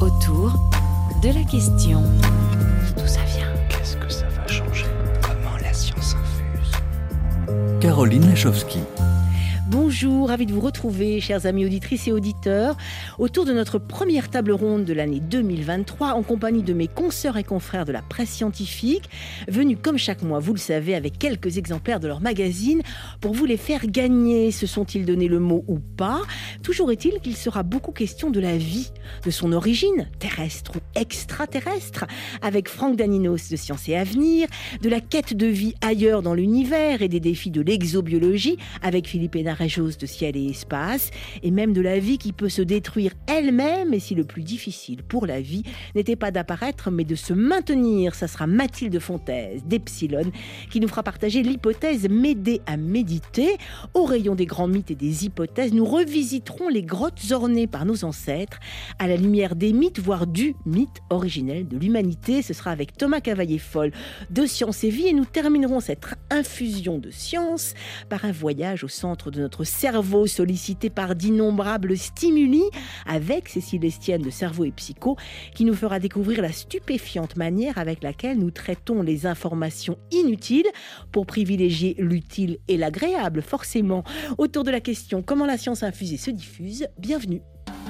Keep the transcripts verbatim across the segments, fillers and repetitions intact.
Autour de la question. D'où ça vient? Qu'est-ce que ça va changer? Comment la science infuse? Caroline Lachowski. Bonjour, ravi de vous retrouver, chers amis auditrices et auditeurs, autour de notre première table ronde de l'année deux mille vingt-trois, en compagnie de mes consoeurs et confrères de la presse scientifique, venus comme chaque mois, vous le savez, avec quelques exemplaires de leur magazine, pour vous les faire gagner. Se sont-ils donné le mot ou pas? Toujours est-il qu'il sera beaucoup question de la vie, de son origine, terrestre ou extraterrestre, avec Franck Daninos de Science et Avenir, de la quête de vie ailleurs dans l'univers et des défis de l'exobiologie, avec Philippe Hénarejos de Ciel et Espace, et même de la vie qui peut se détruire elle-même, et si le plus difficile pour la vie n'était pas d'apparaître, mais de se maintenir. Ça sera Mathilde Fontaise d'Epsilon qui nous fera partager l'hypothèse M'aider à méditer. Au rayon des grands mythes et des hypothèses, nous revisiterons les grottes ornées par nos ancêtres à la lumière des mythes, voire du mythe originel de l'humanité. Ce sera avec Thomas Cavaillé-Foll de Science et Vie, et nous terminerons cette infusion de science par un voyage au centre de notre cerveau, sollicité par d'innombrables stimuli, avec Cécile Estienne de Cerveau et Psycho, qui nous fera découvrir la stupéfiante manière avec laquelle nous traitons les informations inutiles pour privilégier l'utile et l'agréable, forcément. Autour de la question comment la science infusée se diffuse, bienvenue.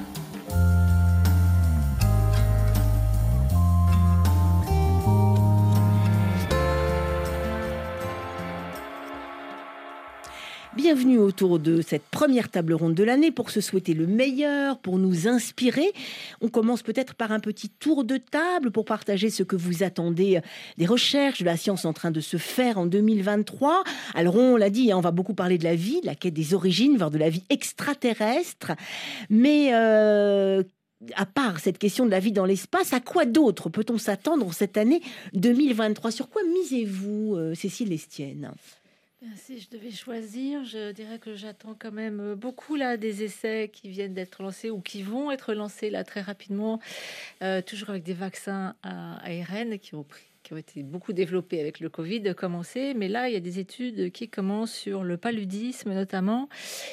Bienvenue autour de cette première table ronde de l'année pour se souhaiter le meilleur, pour nous inspirer. On commence peut-être par un petit tour de table pour partager ce que vous attendez des recherches, de la science en train de se faire en deux mille vingt-trois. Alors on l'a dit, on va beaucoup parler de la vie, de la quête des origines, voire de la vie extraterrestre. Mais euh, à part cette question de la vie dans l'espace, à quoi d'autre peut-on s'attendre cette année deux mille vingt-trois? Sur quoi misez-vous, euh, Cécile Estienne? Si je devais choisir, je dirais que j'attends quand même beaucoup là des essais qui viennent d'être lancés ou qui vont être lancés là très rapidement, euh, toujours avec des vaccins à A R N qui ont pris qui ont été beaucoup développés avec le Covid, commencé. Mais là, il y a des études qui commencent sur le paludisme notamment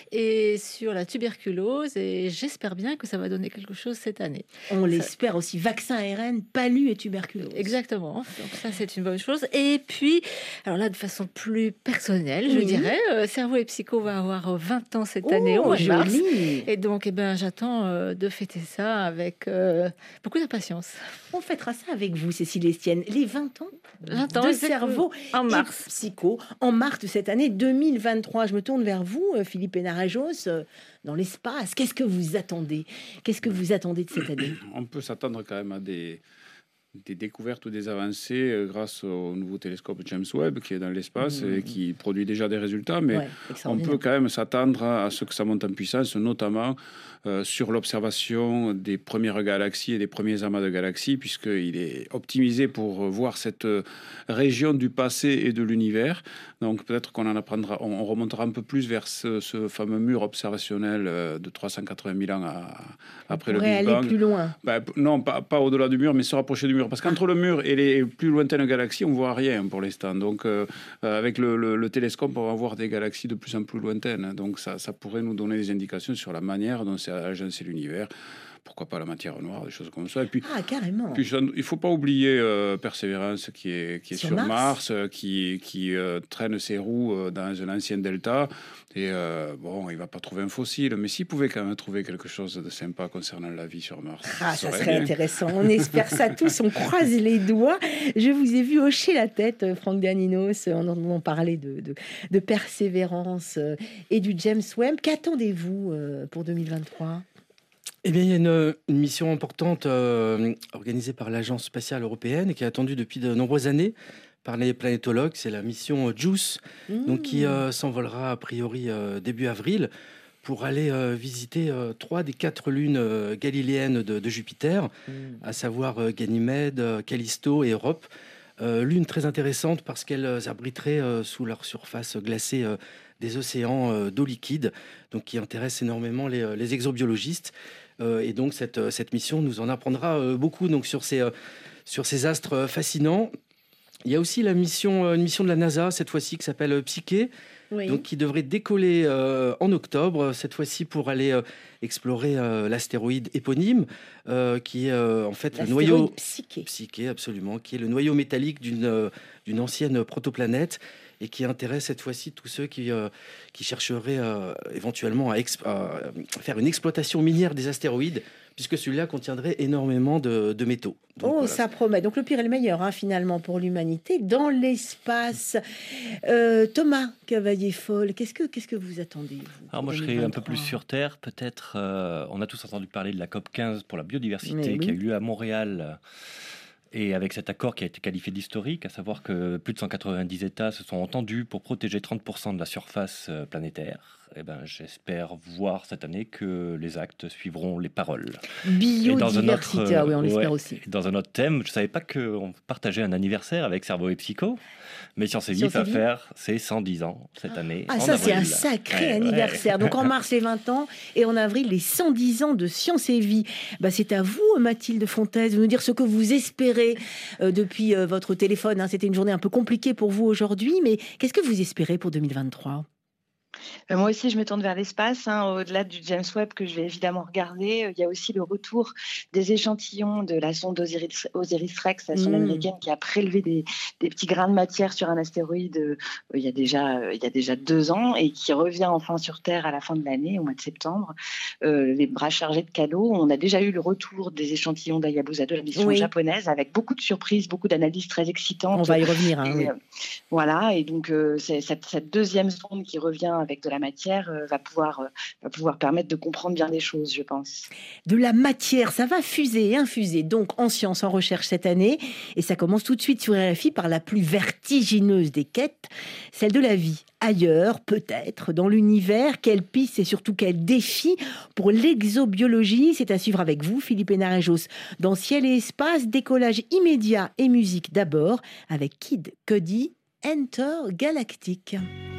et sur la tuberculose. Et j'espère bien que ça va donner quelque chose cette année. On ça... l'espère aussi. Vaccin A R N, palu et tuberculose. Exactement. Donc ça, c'est une bonne chose. Et puis, alors là, de façon plus personnelle, je oui. dirais, euh, Cerveau et Psycho va avoir vingt ans cette oh, année au mois de mars. Joli. Et donc, eh ben, j'attends euh, de fêter ça avec euh, beaucoup d'impatience. On fêtera ça avec vous, Cécile Estienne. Les vingt ans, vingt ans de Cerveau en mars. Et Psycho, en mars de cette année deux mille vingt-trois. Je me tourne vers vous, Philippe Hénarejos, dans l'espace. Qu'est-ce que vous attendez? Qu'est-ce que vous attendez de cette année? On peut s'attendre quand même à des, des découvertes ou des avancées euh, grâce au nouveau télescope James Webb qui est dans l'espace mmh. et qui produit déjà des résultats. Mais ouais, on peut quand même s'attendre à, à ce que ça monte en puissance, notamment Euh, sur l'observation des premières galaxies et des premiers amas de galaxies, puisqu'il est optimisé pour voir cette région du passé et de l'univers. Donc peut-être qu'on en apprendra, on remontera un peu plus vers ce, ce fameux mur observationnel de trois cent quatre-vingt mille ans à, après le Big aller Bang. Plus loin. Ben, non, pas, pas au-delà du mur, mais se rapprocher du mur. Parce qu'entre le mur et les plus lointaines galaxies, on ne voit rien pour l'instant. Donc euh, avec le, le, le télescope, on va voir des galaxies de plus en plus lointaines. Donc ça, ça pourrait nous donner des indications sur la manière dont c'est agencer l'univers, pourquoi pas la matière noire, des choses comme ça. Et puis, ah, carrément. Puis, il ne faut pas oublier euh, Persévérance qui est, qui est sur, sur Mars, Mars euh, qui, qui euh, traîne ses roues euh, dans un ancien delta. Et euh, bon, il ne va pas trouver un fossile, mais s'il pouvait quand même trouver quelque chose de sympa concernant la vie sur Mars. Ah, ça, ça serait bien. Intéressant. On espère ça tous, on croise les doigts. Je vous ai vu hocher la tête, Franck Daninos, en entendant parler de, de, de Persévérance et du James Webb. Qu'attendez-vous pour deux mille vingt-trois ? Eh bien, il y a une, une mission importante euh, organisée par l'Agence spatiale européenne et qui est attendue depuis de nombreuses années par les planétologues. C'est la mission JUICE, mmh. donc qui euh, s'envolera a priori euh, début avril pour aller euh, visiter euh, trois des quatre lunes euh, galiléennes de, de Jupiter, mmh. à savoir euh, Ganymède, euh, Callisto et Europe. Euh, lune très intéressante parce qu'elles abriteraient euh, sous leur surface glacée euh, des océans euh, d'eau liquide, donc qui intéressent énormément les, les exobiologistes. Euh, et donc cette, cette mission nous en apprendra euh, beaucoup donc, sur, ces, euh, sur ces astres fascinants. Il y a aussi la mission, une mission de la NASA, cette fois-ci, qui s'appelle Psyché, oui. donc, qui devrait décoller euh, en octobre, cette fois-ci pour aller euh, explorer euh, l'astéroïde éponyme, euh, qui est euh, en fait le noyau... Psyché. Psyché, absolument, qui est le noyau métallique d'une, euh, d'une ancienne protoplanète, et qui intéresse cette fois-ci tous ceux qui, euh, qui chercheraient euh, éventuellement à, exp- à faire une exploitation minière des astéroïdes, puisque celui-là contiendrait énormément de, de métaux. Donc, oh, voilà. Ça promet. Donc le pire est le meilleur, hein, finalement, pour l'humanité, dans l'espace. Euh, Thomas Cavalier-Foll, qu'est-ce que, qu'est-ce que vous attendez, vous, Alors moi, je serais un peu plus sur Terre, peut-être. Euh, on a tous entendu parler de la COP quinze pour la biodiversité, oui. qui a eu lieu à Montréal. Et avec cet accord qui a été qualifié d'historique, à savoir que plus de cent quatre-vingt-dix États se sont entendus pour protéger trente pour cent de la surface planétaire, eh ben, j'espère voir cette année que les actes suivront les paroles. Biodiversité, autre, ah oui, on l'espère ouais, aussi. Dans un autre thème, je ne savais pas qu'on partageait un anniversaire avec Cerveau et Psycho, mais Science et Vie va faire ses cent dix ans cette année. Ah, ça, avril. C'est un sacré ouais, anniversaire. Ouais. Donc en mars, les vingt ans, et en avril, les cent dix ans de Science et Vie. Bah, c'est à vous, Mathilde Fontaise, de nous dire ce que vous espérez euh, depuis euh, votre téléphone. Hein. C'était une journée un peu compliquée pour vous aujourd'hui, mais qu'est-ce que vous espérez pour deux mille vingt-trois ? Euh, moi aussi, je me tourne vers l'espace. Hein, au-delà du James Webb que je vais évidemment regarder, euh, il y a aussi le retour des échantillons de la sonde Osiris, Osiris-Rex, la sonde mmh. américaine qui a prélevé des, des petits grains de matière sur un astéroïde euh, il, y a déjà, euh, il y a déjà deux ans et qui revient enfin sur Terre à la fin de l'année, au mois de septembre, euh, les bras chargés de cadeaux. On a déjà eu le retour des échantillons d'Hayabusa de la mission oui. japonaise avec beaucoup de surprises, beaucoup d'analyses très excitantes. On va y revenir. Hein, et, oui. euh, voilà, et donc euh, c'est cette, cette deuxième sonde qui revient avec de la matière euh, va, pouvoir, euh, va pouvoir permettre de comprendre bien des choses, je pense. De la matière, ça va fuser et infuser donc en sciences, en recherche cette année. Et ça commence tout de suite sur R F I par la plus vertigineuse des quêtes, celle de la vie. Ailleurs, peut-être, dans l'univers, quelles pistes et surtout quels défis pour l'exobiologie. C'est à suivre avec vous, Philippe Hénarejos, dans Ciel et Espace, décollage immédiat et musique d'abord, avec Kid Cudi, Enter Galactic.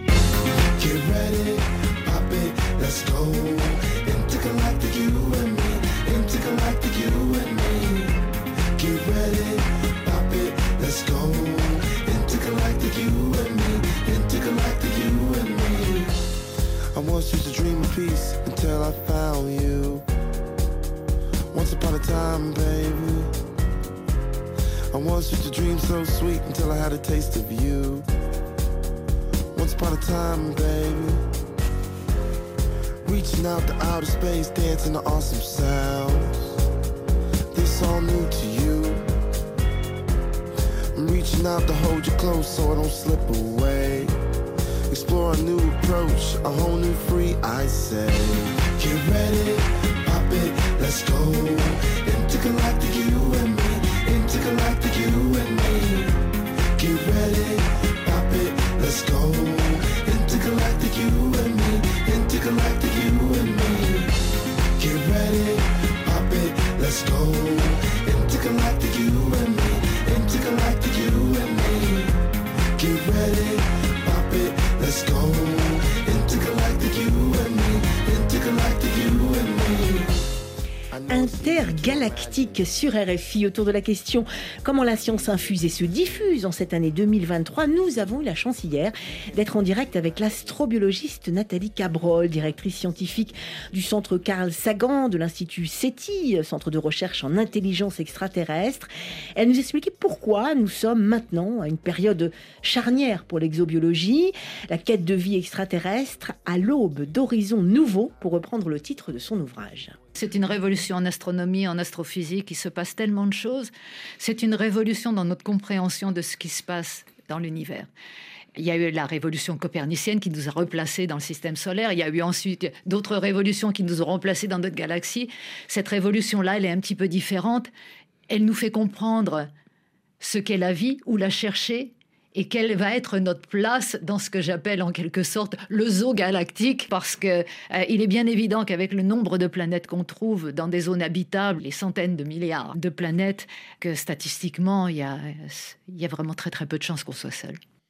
Get ready, pop it, let's go. Intergalactic, you and me. Intergalactic, you and me. Get ready, pop it, let's go. Intergalactic, you and me. Intergalactic, you and me. I once used to dream of peace until I found you. Once upon a time, baby. I once used to dream so sweet until I had a taste of you. Once upon a time, baby. Reaching out to outer space, dancing to awesome sounds. This all new to you. I'm reaching out to hold you close so I don't slip away. Explore a new approach, a whole new free, I say. Get ready, pop it, let's go. Intergalactic, you and me. Intergalactic, you and me. Get ready, pop it, let's go. Intergalactic, you and me. Intergalactic, you and me. Get ready, pop it, let's go. Intergalactic, you and me. Intergalactic, you and me. Get ready, pop it, let's go. Intergalactic, you and me. Intergalactic, you and me. Intergalactique sur R F I, autour de la question comment la science infuse et se diffuse en cette année deux mille vingt-trois. Nous avons eu la chance hier d'être en direct avec l'astrobiologiste Nathalie Cabrol, directrice scientifique du centre Carl Sagan de l'Institut SETI, centre de recherche en intelligence extraterrestre. Elle nous expliquait pourquoi nous sommes maintenant à une période charnière pour l'exobiologie, la quête de vie extraterrestre à l'aube d'horizons nouveaux, pour reprendre le titre de son ouvrage. C'est une révolution en astronomie, en astrophysique, il se passe tellement de choses. C'est une révolution dans notre compréhension de ce qui se passe dans l'univers. Il y a eu la révolution copernicienne qui nous a replacés dans le système solaire. Il y a eu ensuite d'autres révolutions qui nous ont remplacés dans notre galaxie. Cette révolution-là, elle est un petit peu différente. Elle nous fait comprendre ce qu'est la vie, où la chercher, et quelle va être notre place dans ce que j'appelle en quelque sorte le zoo galactique, parce que euh, il est bien évident qu'avec le nombre de planètes qu'on trouve dans des zones habitables, les centaines de milliards de planètes, que statistiquement, il y a, il y a vraiment très très peu de chances qu'on soit seul.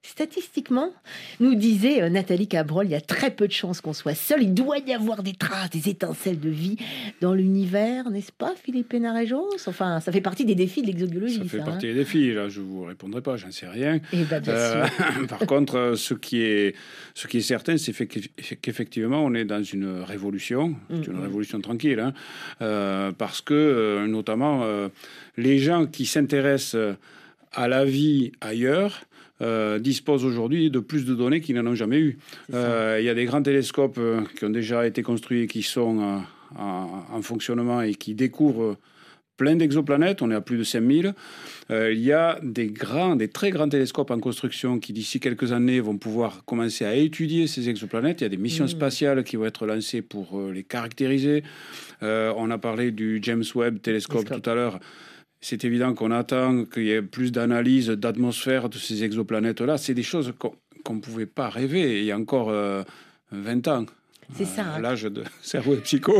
Statistiquement, nous disait Nathalie Cabrol, il y a très peu de chances qu'on soit seul. Il doit y avoir des traces, des étincelles de vie dans l'univers, n'est-ce pas, Philippe Hénarejos? Enfin, ça fait partie des défis de l'exobiologie. Ça fait ça, partie hein. des défis. Là, je vous répondrai pas, j'en sais rien. Et bah, bien euh, sûr. Par contre, ce qui est, ce qui est certain, c'est qu'effectivement, on est dans une révolution, c'est une mmh. révolution tranquille, hein, euh, parce que, euh, notamment, euh, les gens qui s'intéressent à la vie ailleurs Euh, disposent aujourd'hui de plus de données qu'ils n'en ont jamais eu. Euh, il y a des grands télescopes euh, qui ont déjà été construits, qui sont euh, en, en fonctionnement et qui découvrent plein d'exoplanètes. On est à plus de cinq mille. Euh, il y a des grands, des très grands télescopes en construction qui, d'ici quelques années, vont pouvoir commencer à étudier ces exoplanètes. Il y a des missions mmh. spatiales qui vont être lancées pour euh, les caractériser. Euh, on a parlé du James Webb télescope tout à l'heure. C'est évident qu'on attend qu'il y ait plus d'analyse d'atmosphère de ces exoplanètes-là. C'est des choses qu'on ne pouvait pas rêver il y a encore euh, vingt ans. C'est ça. Hein. Euh, l'âge de cerveau et psycho.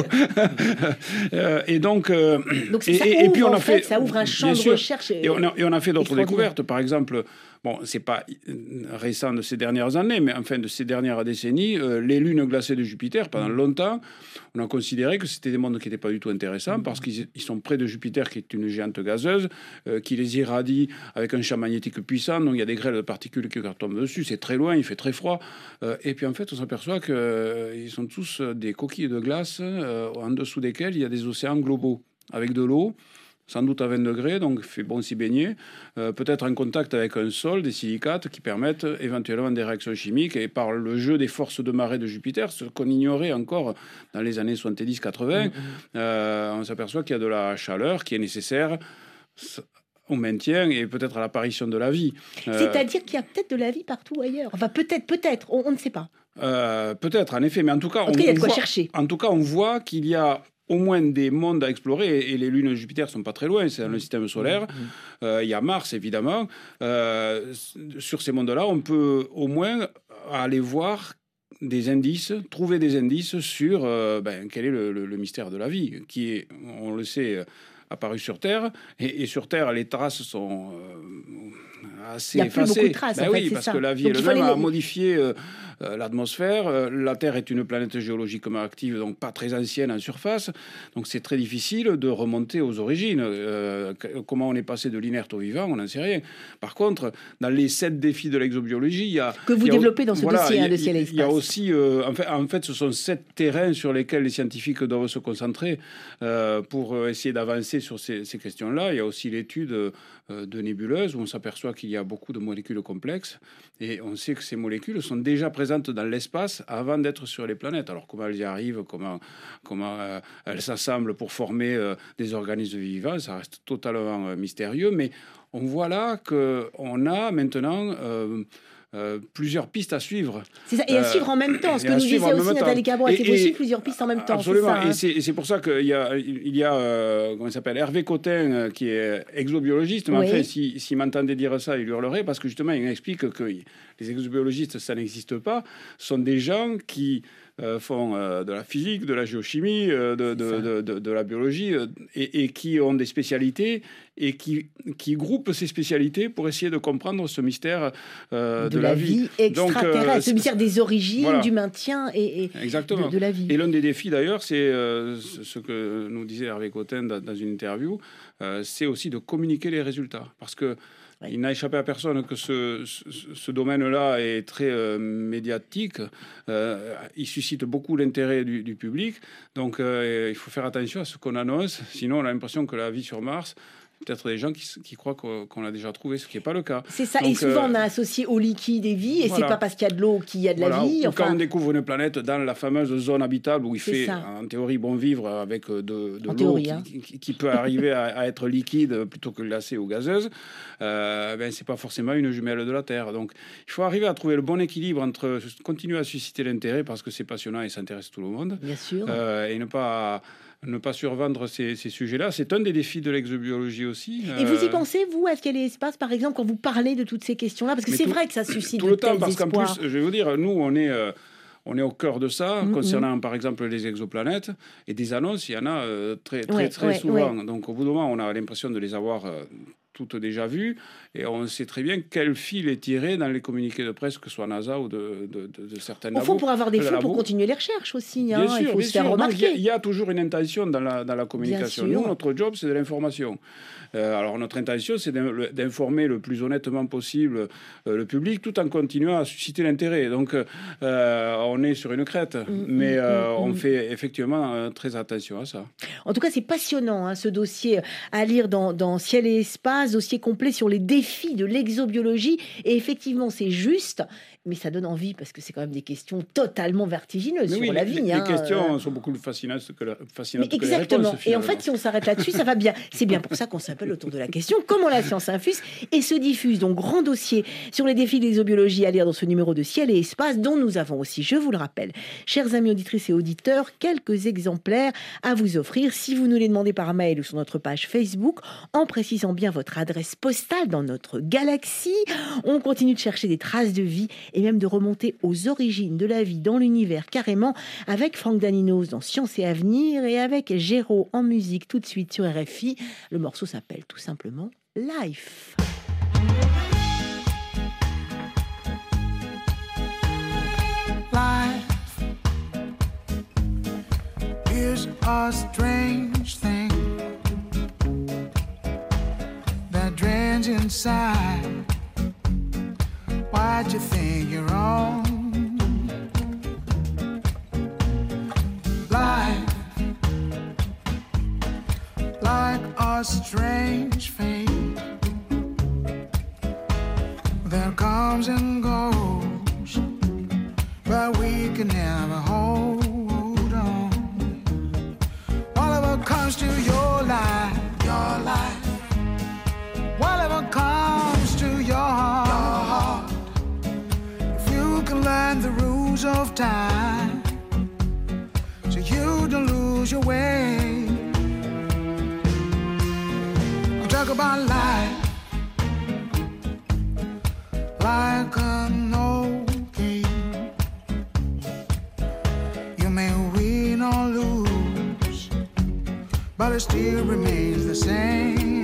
euh, et donc, euh, donc et, ça et, ouvre, et puis on a fait, fait, ça ouvre un champ de sûr, recherche. Et on a, et on a fait d'autres découvertes. Par exemple, bon, c'est pas récent de ces dernières années, mais enfin de ces dernières décennies, euh, les lunes glacées de Jupiter. Pendant longtemps, on a considéré que c'était des mondes qui n'étaient pas du tout intéressants mmh. parce qu'ils ils sont près de Jupiter, qui est une géante gazeuse, euh, qui les irradie avec un champ magnétique puissant. Donc il y a des grêles de particules qui tombent dessus. C'est très loin, il fait très froid. Euh, et puis en fait, on s'aperçoit qu'ils euh, sont tous des coquilles de glace euh, en dessous desquelles il y a des océans globaux avec de l'eau, sans doute à vingt degrés, donc il fait bon s'y baigner, euh, peut-être en contact avec un sol, des silicates qui permettent éventuellement des réactions chimiques, et par le jeu des forces de marée de Jupiter, ce qu'on ignorait encore dans les années soixante-dix quatre-vingts, mmh. euh, on s'aperçoit qu'il y a de la chaleur qui est nécessaire au maintien et peut-être à l'apparition de la vie. C'est-à-dire euh, qu'il y a peut-être de la vie partout ailleurs. Enfin, peut-être, peut-être, on, on ne sait pas. Euh, peut-être, en effet, mais en tout cas, en tout on, cas, il y a de on quoi voit, chercher. En tout cas, on voit qu'il y a au moins des mondes à explorer, et les lunes de Jupiter sont pas très loin, c'est dans le système solaire. Il mmh. euh, y a Mars, évidemment. Euh, sur ces mondes-là, on peut au moins aller voir des indices, trouver des indices sur euh, ben, quel est le, le, le mystère de la vie, qui est, on le sait, apparu sur Terre, et, et sur Terre, les traces sont euh, assez effacées. Il n'y a plus beaucoup de traces, ben en oui, fait, parce ça. Que la vie elle-même les... a modifié euh, euh, l'atmosphère. Euh, la Terre est une planète géologiquement active, donc pas très ancienne en surface, donc c'est très difficile de remonter aux origines. Euh, comment on est passé de l'inerte au vivant, on n'en sait rien. Par contre, dans les sept défis de l'exobiologie, il y a... Que vous a, développez dans ce voilà, dossier, il y a, hein, de Ciel et Espace. Il y a aussi... Euh, en, fait, en fait, ce sont sept terrains sur lesquels les scientifiques doivent se concentrer euh, pour essayer d'avancer sur ces, ces questions-là. Il y a aussi l'étude euh, de nébuleuses, où on s'aperçoit qu'il y a beaucoup de molécules complexes, et on sait que ces molécules sont déjà présentes dans l'espace avant d'être sur les planètes. Alors comment elles y arrivent, comment, comment euh, elles s'assemblent pour former euh, des organismes vivants, ça reste totalement euh, mystérieux, mais on voit là qu'on a maintenant... Euh, Euh, plusieurs pistes à suivre. C'est ça, et à euh, suivre en même temps. Ce que nous disait aussi Nathalie Cabrol, c'est aussi plusieurs pistes en même temps. Absolument. C'est ça, hein. Et, c'est, et c'est pour ça qu'il y a, il y a euh, comment il s'appelle, Hervé Cotin, euh, qui est exobiologiste. Mais oui. En fait, s'il si, si m'entendait dire ça, il hurlerait, parce que justement, il explique que les exobiologistes, ça n'existe pas. Ce sont des gens qui euh, font euh, de la physique, de la géochimie, euh, de, de, de, de, de la biologie, euh, et, et qui ont des spécialités et qui, qui groupent ces spécialités pour essayer de comprendre ce mystère euh, de, de la, la vie, vie extraterrestre, Donc, euh, ce mystère des origines, voilà. du maintien et, et Exactement. De, de la vie. Et l'un des défis d'ailleurs, c'est euh, ce que nous disait Hervé Cotin dans, dans une interview, euh, c'est aussi de communiquer les résultats, parce que oui. il n'a échappé à personne que ce, ce, ce domaine-là est très euh, médiatique, euh, il suscite beaucoup l'intérêt du, du public, donc euh, il faut faire attention à ce qu'on annonce, sinon on a l'impression que la vie sur Mars, peut-être des gens qui, qui croient qu'on, qu'on l'a déjà trouvé, ce qui n'est pas le cas. C'est ça, Donc, et souvent euh, on a associé au liquide des vies, et voilà. c'est pas parce qu'il y a de l'eau qu'il y a de voilà. la vie. Ou enfin... quand on découvre une planète dans la fameuse zone habitable où il c'est fait, ça. en théorie, bon vivre avec de, de l'eau théorie, qui, hein. qui, qui peut arriver à, à être liquide plutôt que glacée ou gazeuse, euh, ben, ce n'est pas forcément une jumelle de la Terre. Donc il faut arriver à trouver le bon équilibre entre continuer à susciter l'intérêt parce que c'est passionnant et ça intéresse tout le monde. Bien sûr. Euh, et ne pas... ne pas survendre ces, ces sujets-là. C'est un des défis de l'exobiologie aussi. Et vous y pensez, vous, à Ciel et Espace, par exemple, quand vous parlez de toutes ces questions-là? Parce que Mais c'est tout, vrai que ça suscite tout de le temps, tels parce espoirs. qu'en plus, je vais vous dire, nous, on est... Euh, On est au cœur de ça, mmh, concernant mmh. par exemple les exoplanètes, et des annonces, il y en a euh, très, très, ouais, très ouais, souvent. Ouais. Donc au bout d'un moment, on a l'impression de les avoir euh, toutes déjà vues, et on sait très bien quel fil est tiré dans les communiqués de presse, que ce soit NASA ou de, de, de, de certaines labos. Au fond, pour avoir des fonds pour continuer les recherches aussi, hein, bien sûr, il faut bien se faire sûr. remarquer. Il y, y a toujours une intention dans la, dans la communication. Nous, notre job, c'est de l'information. Euh, alors, notre intention, c'est d'informer le plus honnêtement possible euh, le public, tout en continuant à susciter l'intérêt. Donc, euh, on est sur une crête, mmh, mais euh, mmh, on mmh. fait effectivement euh, très attention à ça. En tout cas, c'est passionnant, hein, ce dossier à lire dans, dans Ciel et Espace, dossier complet sur les défis de l'exobiologie. Et effectivement, c'est juste, mais ça donne envie parce que c'est quand même des questions totalement vertigineuses mais sur oui, la les, vie. Les hein, questions euh... sont beaucoup plus fascinantes que, la, fascinantes mais que exactement. les réponses. Et en fait, si on s'arrête là-dessus, ça va bien. C'est bien pour ça qu'on s'appelle autour de la question comment la science infuse et se diffuse. Donc, grand dossier sur les défis de l'exobiologie à lire dans ce numéro de Ciel et Espace, dont nous avons aussi, je vous le rappelle, chers amis auditrices et auditeurs, quelques exemplaires à vous offrir si vous nous les demandez par mail ou sur notre page Facebook, en précisant bien votre adresse postale dans notre galaxie. On continue de chercher des traces de vie et même de remonter aux origines de la vie dans l'univers carrément avec Franck Daninos dans Science et Avenir et avec Géraud en musique tout de suite sur R F I. Le morceau s'appelle tout simplement Life. Life is a strange thing that drains inside. Why'd you think you're on? Life, like a strange fate that comes and goes, but we can never hold on. Whatever comes to your life, your life, whatever comes to your heart, if you can learn the rules of time, so you don't lose your way. We'll talk about life like an old game. You may win or lose, but it still remains the same.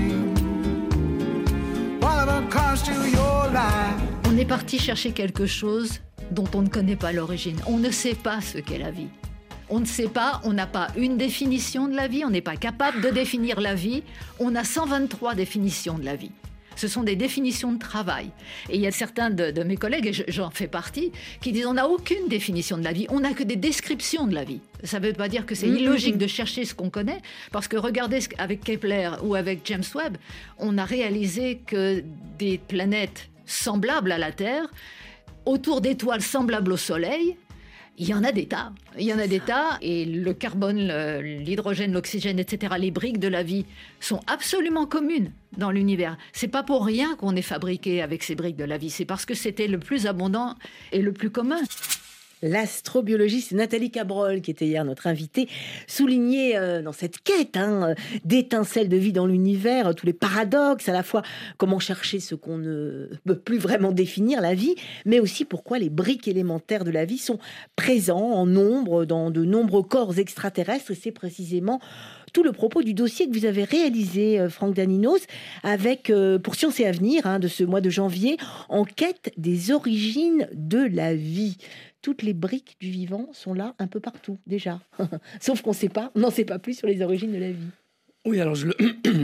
Whatever comes to your life. On est parti chercher quelque chose dont on ne connaît pas l'origine. On ne sait pas ce qu'est la vie. On ne sait pas, on n'a pas une définition de la vie, on n'est pas capable de définir la vie. On a cent vingt-trois définitions de la vie. Ce sont des définitions de travail. Et il y a certains de, de mes collègues, et j'en fais partie, qui disent on n'a aucune définition de la vie, on n'a que des descriptions de la vie. Ça ne veut pas dire que c'est mmh, illogique mmh. de chercher ce qu'on connaît, parce que regardez avec Kepler ou avec James Webb, on a réalisé que des planètes semblables à la Terre, autour d'étoiles semblables au Soleil, il y en a des tas. Il y en a des tas, et le carbone, le, l'hydrogène, l'oxygène, et cetera, les briques de la vie sont absolument communes dans l'univers. C'est pas pour rien qu'on est fabriqué avec ces briques de la vie, c'est parce que c'était le plus abondant et le plus commun. L'astrobiologiste Nathalie Cabrol, qui était hier notre invitée, soulignait euh, dans cette quête hein, d'étincelles de vie dans l'univers, tous les paradoxes, à la fois comment chercher ce qu'on ne peut plus vraiment définir, la vie, mais aussi pourquoi les briques élémentaires de la vie sont présents en nombre dans de nombreux corps extraterrestres. Et c'est précisément tout le propos du dossier que vous avez réalisé, Franck Daninos, avec, euh, pour Science et Avenir, hein, de ce mois de janvier, en quête des origines de la vie. Toutes les briques du vivant sont là un peu partout, déjà. Sauf qu'on sait pas, on n'en sait pas plus sur les origines de la vie. Oui, alors je, le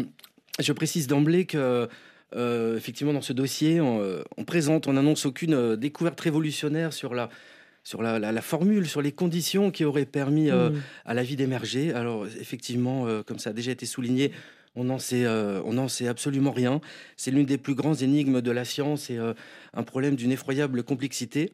je précise d'emblée que, euh, effectivement, dans ce dossier, on, on présente, on n'annonce aucune découverte révolutionnaire sur la, sur la, la, la formule, sur les conditions qui auraient permis euh, mmh. à la vie d'émerger. Alors, effectivement, euh, comme ça a déjà été souligné, on n'en sait, euh, on n'en sait absolument rien. C'est l'une des plus grandes énigmes de la science et euh, un problème d'une effroyable complexité.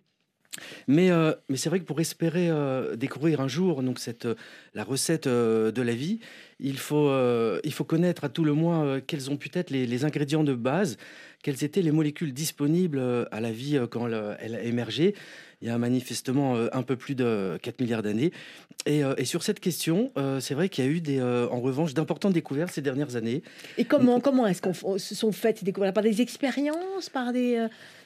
Mais, euh, mais c'est vrai que pour espérer euh, découvrir un jour donc cette, euh, la recette euh, de la vie, il faut, euh, il faut connaître à tout le moins euh, quels ont pu être les, les ingrédients de base, quelles étaient les molécules disponibles euh, à la vie euh, quand elle, elle a émergé. Il y a manifestement euh, un peu plus de quatre milliards d'années. Et, euh, et sur cette question, euh, c'est vrai qu'il y a eu des, euh, en revanche d'importantes découvertes ces dernières années. Et comment, Donc, comment est-ce qu'on se sont faites ces découvertes? Par des expériences, par des... Euh...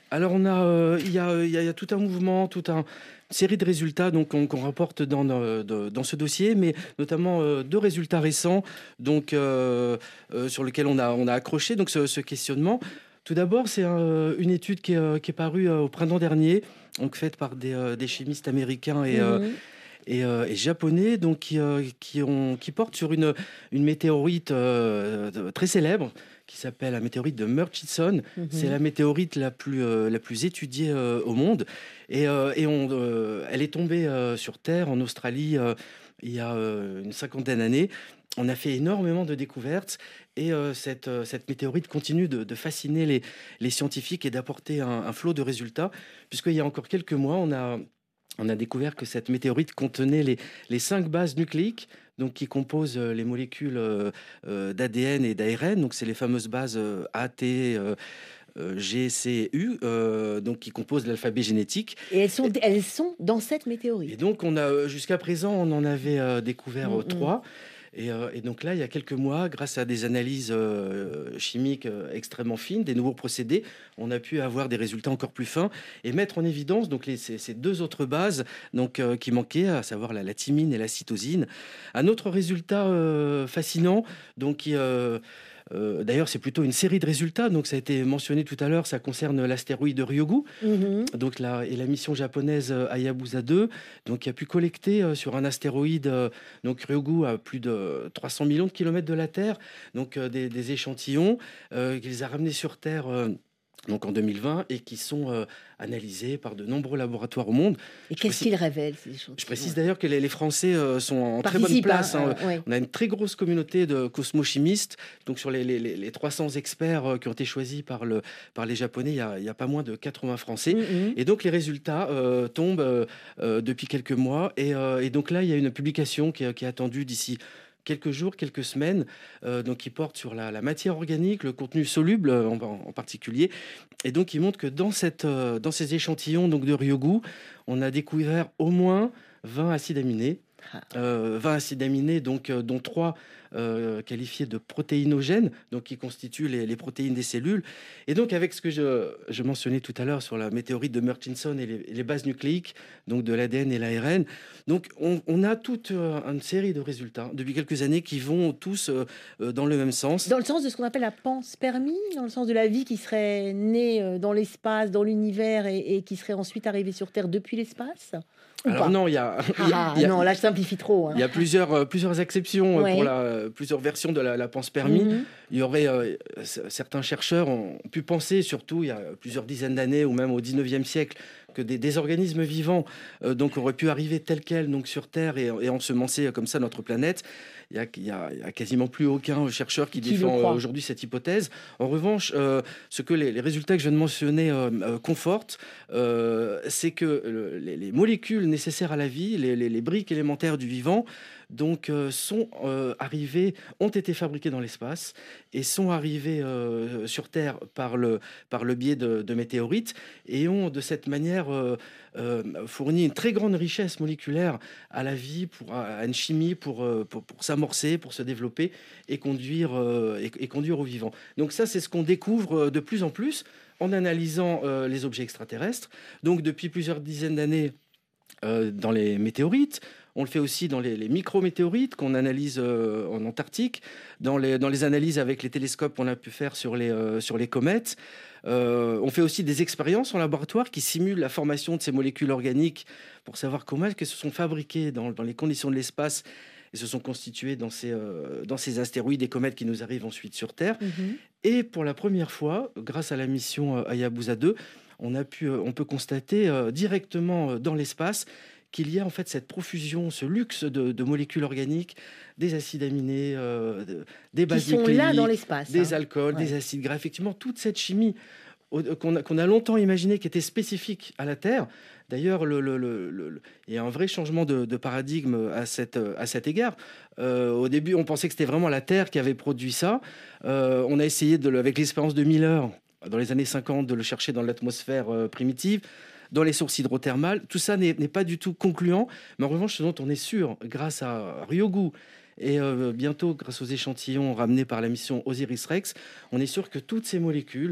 Alors, on a, euh, il y a, il y a, il y a tout un mouvement, toute un, une série de résultats donc, qu'on, qu'on rapporte dans, dans, dans ce dossier, mais notamment euh, deux résultats récents donc, euh, euh, sur lesquels on a, on a accroché donc, ce, ce questionnement. Tout d'abord, c'est un, une étude qui est, qui est parue euh, au printemps dernier, donc faite par des, euh, des chimistes américains et, mmh. euh, et, euh, et japonais, donc, qui, euh, qui, ont, qui portent sur une, une météorite euh, très célèbre, qui s'appelle la météorite de Murchison. Mmh. C'est la météorite la plus, euh, la plus étudiée euh, au monde. Et, euh, et on, euh, elle est tombée euh, sur Terre, en Australie, euh, il y a euh, une cinquantaine d'années. On a fait énormément de découvertes et euh, cette, euh, cette météorite continue de, de fasciner les, les scientifiques et d'apporter un, un flot de résultats. Puisqu'il y a encore quelques mois, on a, on a découvert que cette météorite contenait les, les cinq bases nucléiques donc, qui composent les molécules euh, euh, d'A D N et d'A R N. Donc, c'est les fameuses bases euh, A, T, euh, euh, G, C, U, euh, donc, qui composent l'alphabet génétique. Et elles sont, elles sont dans cette météorite. Et donc, on a, jusqu'à présent, on en avait euh, découvert mmh, trois. Et, euh, et donc là, il y a quelques mois, grâce à des analyses euh, chimiques euh, extrêmement fines, des nouveaux procédés, on a pu avoir des résultats encore plus fins et mettre en évidence donc, les, ces, ces deux autres bases donc, euh, qui manquaient, à savoir la, la thymine et la cytosine. Un autre résultat euh, fascinant, donc, qui... Euh, Euh, d'ailleurs, c'est plutôt une série de résultats. Donc, ça a été mentionné tout à l'heure. Ça concerne l'astéroïde Ryugu, mmh. donc la, et la mission japonaise Hayabusa deux, donc qui a pu collecter euh, sur un astéroïde, euh, donc Ryugu, à plus de trois cents millions de kilomètres de la Terre, donc euh, des, des échantillons euh, qu'il les a ramenés sur Terre. Euh, donc en deux mille vingt, et qui sont euh, analysés par de nombreux laboratoires au monde. Et qu'est-ce qu'ils révèlent, ces échantillons ? Je précise d'ailleurs que les, les Français euh, sont en très bonne place. Hein. Euh, ouais. On a une très grosse communauté de cosmochimistes. Donc sur les, les, les trois cents experts euh, qui ont été choisis par, le, par les Japonais, il y a, il y a pas moins de quatre-vingts Français. Mm-hmm. Et donc les résultats euh, tombent euh, euh, depuis quelques mois. Et, euh, et donc là, il y a une publication qui, qui est attendue d'ici quelques jours, quelques semaines, euh, donc qui porte sur la, la matière organique, le contenu soluble en, en particulier, et donc qui montre que dans, cette, euh, dans ces échantillons donc de Ryugu, on a découvert au moins vingt acides aminés, euh, vingt acides aminés donc, euh, dont trois euh, qualifiés de protéinogènes, donc qui constituent les, les protéines des cellules. Et donc avec ce que je, je mentionnais tout à l'heure sur la météorite de Murchison et les, les bases nucléiques, donc de l'A D N et l'A R N, donc on, on a toute euh, une série de résultats depuis quelques années qui vont tous euh, dans le même sens. Dans le sens de ce qu'on appelle la panspermie, dans le sens de la vie qui serait née dans l'espace, dans l'univers et, et qui serait ensuite arrivée sur Terre depuis l'espace. Alors non, il y a, ah, y a non, là je simplifie trop. Hein. Il y a plusieurs, euh, plusieurs exceptions ouais. pour la, euh, plusieurs versions de la, la panspermie. Mm-hmm. Il y aurait euh, certains chercheurs ont pu penser, surtout il y a plusieurs dizaines d'années ou même au dix-neuvième siècle, que des, des organismes vivants euh, donc auraient pu arriver tels quels donc sur Terre et, et ensemencer comme ça notre planète. Il y a, il y a, il y a quasiment plus aucun chercheur qui, qui défend aujourd'hui cette hypothèse. En revanche, euh, ce que les, les résultats que je viens de mentionner euh, euh, confortent, euh, c'est que euh, les, les molécules nécessaires à la vie, les, les, les briques élémentaires du vivant, donc euh, sont euh, arrivées, ont été fabriquées dans l'espace et sont arrivées euh, sur Terre par le, par le biais de, de météorites et ont de cette manière euh, euh, fourni une très grande richesse moléculaire à la vie, pour, à une chimie pour, pour, pour s'amorcer, pour se développer et conduire, euh, et, et conduire au vivant. Donc ça, c'est ce qu'on découvre de plus en plus en analysant euh, les objets extraterrestres. Donc depuis plusieurs dizaines d'années euh, dans les météorites, on le fait aussi dans les, les micrométéorites qu'on analyse euh, en Antarctique, dans les, dans les analyses avec les télescopes qu'on a pu faire sur les, euh, sur les comètes. Euh, on fait aussi des expériences en laboratoire qui simulent la formation de ces molécules organiques pour savoir comment elles se sont fabriquées dans, dans les conditions de l'espace et se sont constituées dans ces, euh, dans ces astéroïdes et comètes qui nous arrivent ensuite sur Terre. Mm-hmm. Et pour la première fois, grâce à la mission Hayabusa deux, on, a pu, on peut constater euh, directement dans l'espace qu'il y a en fait cette profusion, ce luxe de, de molécules organiques, des acides aminés, euh, de, des bases nucléiques, qui sont là dans l'espace, des hein. alcools, ouais. des acides gras. Effectivement, toute cette chimie au, qu'on, a, qu'on a longtemps imaginée qui était spécifique à la Terre. D'ailleurs, le, le, le, le, il y a un vrai changement de, de paradigme à, cette, à cet égard. Euh, au début, on pensait que c'était vraiment la Terre qui avait produit ça. Euh, on a essayé, de, avec l'expérience de Miller, dans les années cinquante, de le chercher dans l'atmosphère euh, primitive, dans les sources hydrothermales. Tout ça n'est, n'est pas du tout concluant, mais en revanche, ce dont on est sûr, grâce à Ryugu et euh, bientôt grâce aux échantillons ramenés par la mission Osiris-Rex, on est sûr que toutes ces molécules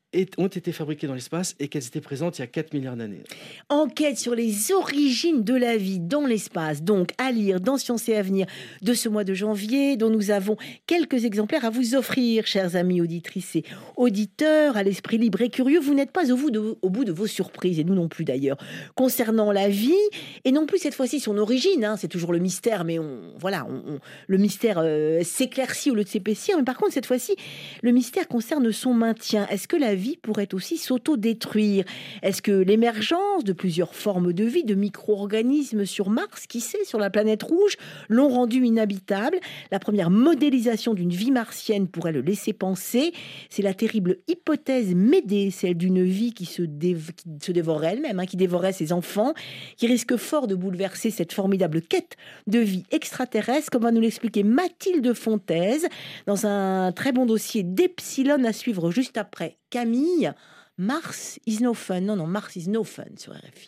ont été fabriquées dans l'espace et qu'elles étaient présentes il y a quatre milliards d'années. Enquête sur les origines de la vie dans l'espace, donc à lire dans Science et Avenir de ce mois de janvier, dont nous avons quelques exemplaires à vous offrir, chers amis auditrices et auditeurs, à l'esprit libre et curieux. Vous n'êtes pas au bout de, au bout de vos surprises, et nous non plus d'ailleurs, concernant la vie, et non plus cette fois-ci son origine, hein, c'est toujours le mystère, mais on, voilà, on, on, le mystère euh, s'éclaircit au lieu de s'épaissir, mais par contre cette fois-ci, le mystère concerne son maintien. Est-ce que la vie pourrait aussi s'auto-détruire? Est-ce que l'émergence de plusieurs formes de vie, de micro-organismes sur Mars, qui sait, sur la planète rouge, l'ont rendu inhabitable? La première modélisation d'une vie martienne pourrait le laisser penser. C'est la terrible hypothèse Médée, celle d'une vie qui se, dév- qui se dévorerait elle-même, hein, qui dévorerait ses enfants, qui risque fort de bouleverser cette formidable quête de vie extraterrestre, comme va nous l'expliquer Mathilde Fontaise, dans un très bon dossier d'Epsilon à suivre juste après Camille. Mars is no fun. Non, non, Mars is no fun sur R F I.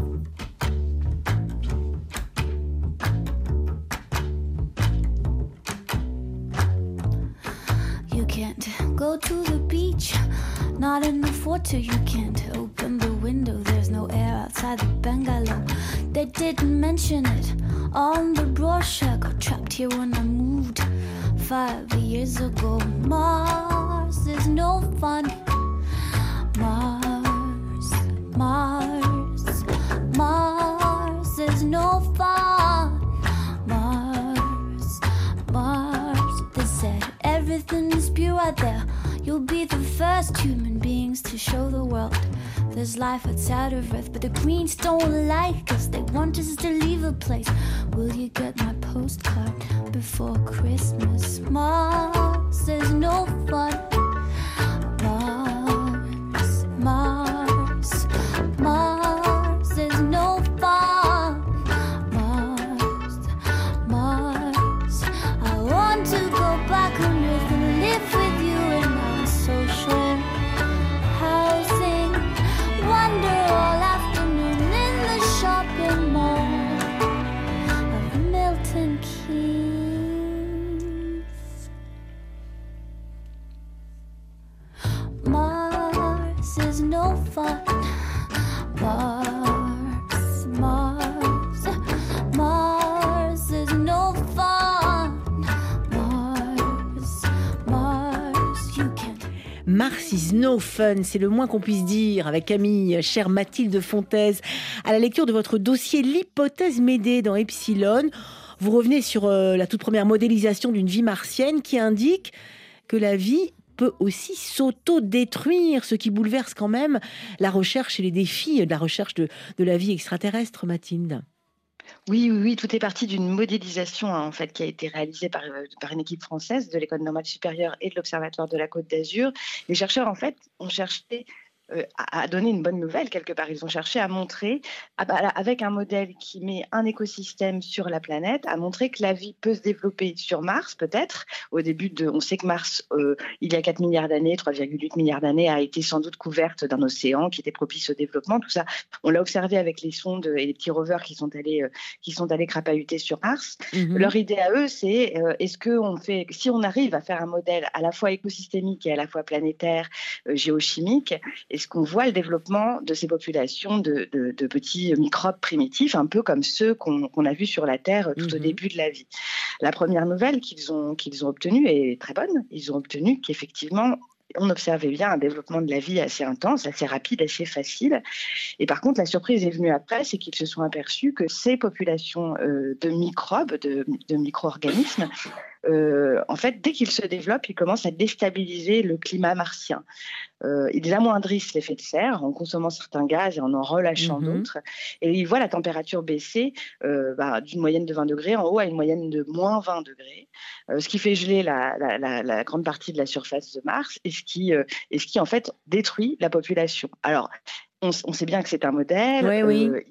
You can't go to the beach, not enough water. You can't open the window, there's no air outside the bungalow. They didn't mention it on the brochure. Got trapped here when I moved five years ago. Mars is no fun. Mars, Mars, Mars is no fun. Mars, Mars, they said everything is pure out there. You'll be the first human beings to show the world there's life outside of Earth. But the Greens don't like us, they want us to leave a place. Will you get my postcard before Christmas? Mars is no fun. Mars, Mars, Mars is no fun. Mars, Mars, I want to go back on Earth and live with you in our social housing. Wander all afternoon in the shopping mall of Milton Keynes. Mars is no fun. Mars, Mars, Mars is no fun. Mars, Mars, you can't. Mars is no fun, c'est le moins qu'on puisse dire avec Camille, chère Mathilde Fontaise. À la lecture de votre dossier L'hypothèse Médée dans Epsilon, vous revenez sur euh, la toute première modélisation d'une vie martienne qui indique que la vie peut aussi s'auto-détruire, ce qui bouleverse quand même la recherche et les défis de la recherche de, de la vie extraterrestre, Mathilde. Oui, oui, oui, tout est parti d'une modélisation hein, en fait, qui a été réalisée par, par une équipe française de l'École normale supérieure et de l'Observatoire de la Côte d'Azur. Les chercheurs, en fait, ont cherché euh, à donner une bonne nouvelle quelque part. Ils ont cherché à montrer, à, avec un modèle qui met un écosystème sur la planète, à montrer que la vie peut se développer sur Mars, peut-être. Au début, de, on sait que Mars, euh, il y a quatre milliards d'années, trois virgule huit milliards d'années, a été sans doute couverte d'un océan qui était propice au développement. Tout ça, on l'a observé avec les sondes et les petits rovers qui sont allés, euh, qui sont allés crapahuter sur Mars. Mm-hmm. Leur idée à eux, c'est euh, est-ce que on fait, si on arrive à faire un modèle à la fois écosystémique et à la fois planétaire, euh, géochimique, est-ce qu'on voit le développement de ces populations de, de, de petits microbes primitifs, un peu comme ceux qu'on, qu'on a vus sur la Terre tout mmh. au début de la vie. La première nouvelle qu'ils ont, qu'ils ont obtenue est très bonne. Ils ont obtenu qu'effectivement, on observait bien un développement de la vie assez intense, assez rapide, assez facile. Et par contre, la surprise est venue après, c'est qu'ils se sont aperçus que ces populations euh, de microbes, de, de micro-organismes, Euh, en fait, dès qu'ils se développent, ils commencent à déstabiliser le climat martien. Euh, ils amoindrissent l'effet de serre en consommant certains gaz et en en relâchant mmh. d'autres. Et ils voient la température baisser euh, bah, d'une moyenne de vingt degrés en haut à une moyenne de moins vingt degrés, euh, ce qui fait geler la, la, la, la grande partie de la surface de Mars et ce qui, euh, et ce qui en fait, détruit la population. Alors, on, on sait bien que c'est un modèle. Oui, oui. Euh, il y a